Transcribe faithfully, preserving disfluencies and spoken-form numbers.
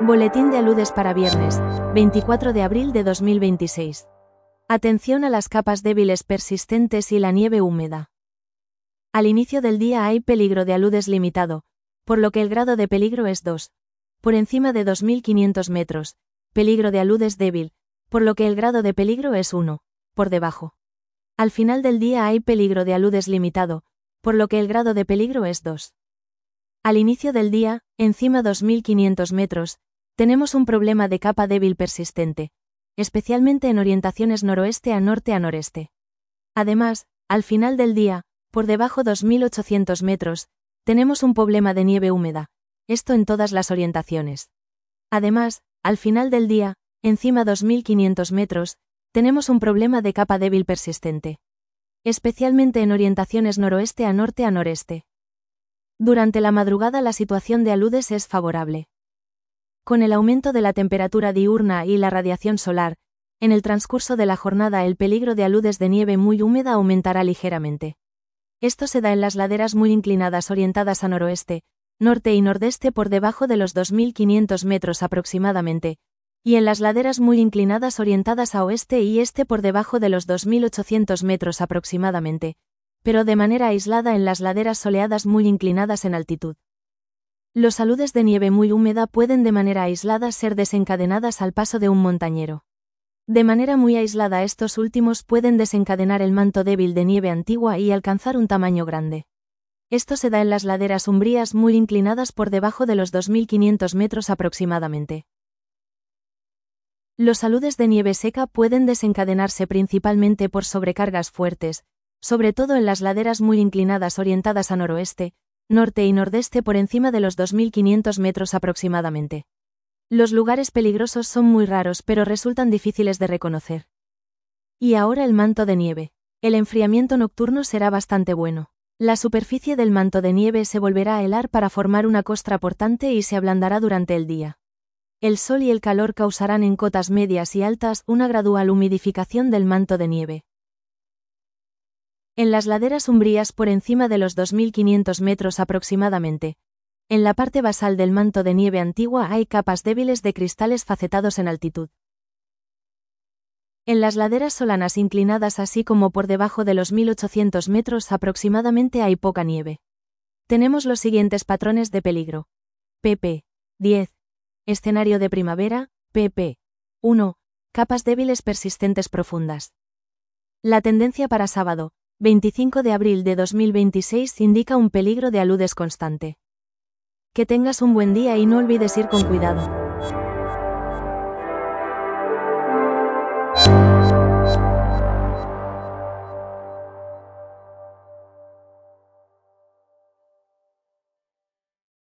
Boletín de aludes para viernes, veinticuatro de abril de dos mil veintiséis. Atención a las capas débiles persistentes y la nieve húmeda. Al inicio del día hay peligro de aludes limitado, por lo que el grado de peligro es dos. Por encima de dos mil quinientos metros, peligro de aludes débil, por lo que el grado de peligro es uno. Por debajo. Al final del día hay peligro de aludes limitado, por lo que el grado de peligro es dos. Al inicio del día, encima dos mil quinientos metros, tenemos un problema de capa débil persistente, especialmente en orientaciones noroeste a norte a noreste. Además, al final del día, por debajo dos mil ochocientos metros, tenemos un problema de nieve húmeda, esto en todas las orientaciones. Además, al final del día, encima dos mil quinientos metros, tenemos un problema de capa débil persistente, especialmente en orientaciones noroeste a norte a noreste. Durante la madrugada la situación de aludes es favorable. Con el aumento de la temperatura diurna y la radiación solar, en el transcurso de la jornada el peligro de aludes de nieve muy húmeda aumentará ligeramente. Esto se da en las laderas muy inclinadas orientadas a noroeste, norte y nordeste por debajo de los dos mil quinientos metros aproximadamente, y en las laderas muy inclinadas orientadas a oeste y este por debajo de los dos mil ochocientos metros aproximadamente, pero de manera aislada en las laderas soleadas muy inclinadas en altitud. Los aludes de nieve muy húmeda pueden de manera aislada ser desencadenadas al paso de un montañero. De manera muy aislada estos últimos pueden desencadenar el manto débil de nieve antigua y alcanzar un tamaño grande. Esto se da en las laderas umbrías muy inclinadas por debajo de los dos mil quinientos metros aproximadamente. Los aludes de nieve seca pueden desencadenarse principalmente por sobrecargas fuertes, sobre todo en las laderas muy inclinadas orientadas a noroeste, norte y nordeste por encima de los dos mil quinientos metros aproximadamente. Los lugares peligrosos son muy raros pero resultan difíciles de reconocer. Y ahora el manto de nieve. El enfriamiento nocturno será bastante bueno. La superficie del manto de nieve se volverá a helar para formar una costra portante y se ablandará durante el día. El sol y el calor causarán en cotas medias y altas una gradual humidificación del manto de nieve. En las laderas umbrías por encima de los dos mil quinientos metros aproximadamente, en la parte basal del manto de nieve antigua hay capas débiles de cristales facetados en altitud. En las laderas solanas inclinadas así como por debajo de los mil ochocientos metros aproximadamente hay poca nieve. Tenemos los siguientes patrones de peligro. pp. diez. Escenario de primavera, pp. uno. Capas débiles persistentes profundas. La tendencia para sábado, veinticinco de abril de dos mil veintiséis indica un peligro de aludes constante. Que tengas un buen día y no olvides ir con cuidado.